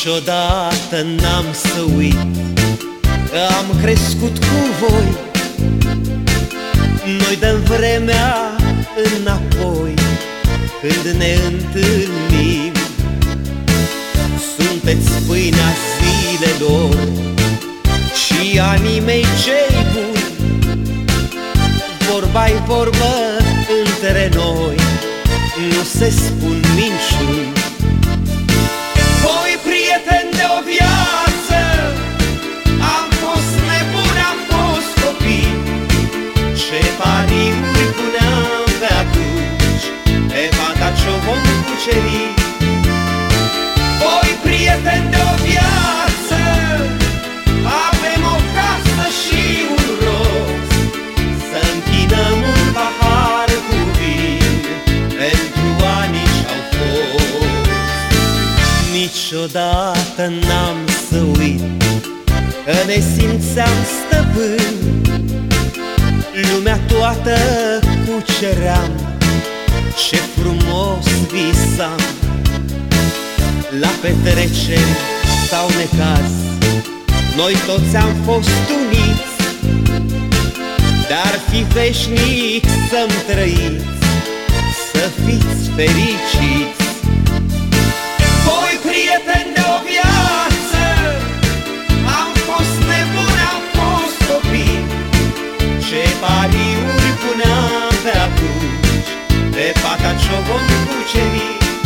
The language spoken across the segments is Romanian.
Niciodată n-am să uit că am crescut cu voi. Noi dăm vremea înapoi când ne întâlnim. Sunteți pâinea zilelor și anii mei cei buni. Vorba-i vorbă între noi, nu se spun minciuni. Voi, prieteni de o viață, am fost nebuni, am fost copii. Ce pariuri puneam pe atunci, pe fata ce-o vom cuceri. Voi, prieteni de o viață, avem o casă și un rost, să închinăm un pahar cu vin pentru anii ce-au fost. Niciodată n-am să uit că ne simțeam stăpâni. Lumea toată cuceream, ce frumos visam. La petreceri sau necaz, noi toți am fost uniți. Dar fi veșnic să-mi trăiți, să fiți fericiți. Voi, prieteni de o viață, am fost nebuni, am fost copii. Ce pariuri puneam pe atunci, pe fata ce-o vom cuceri.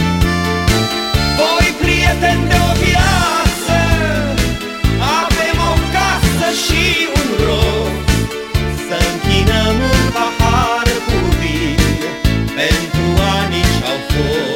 Voi, prieteni de o viață, avem o casă și un rost, să închinăm un pahar cu vin pentru anii ce-au fost.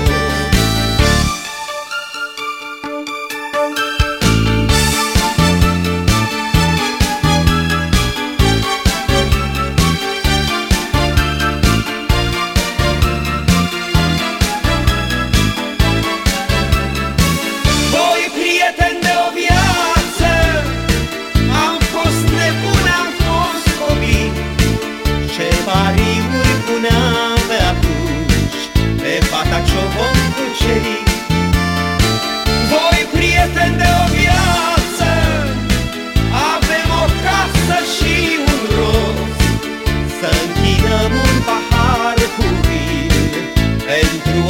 Pariuri puneam pe atunci, pe fata ce-o vom cuceri. Voi, prieteni de o viață, avem o casă și un rost, să închinăm un pahar cu vin pentru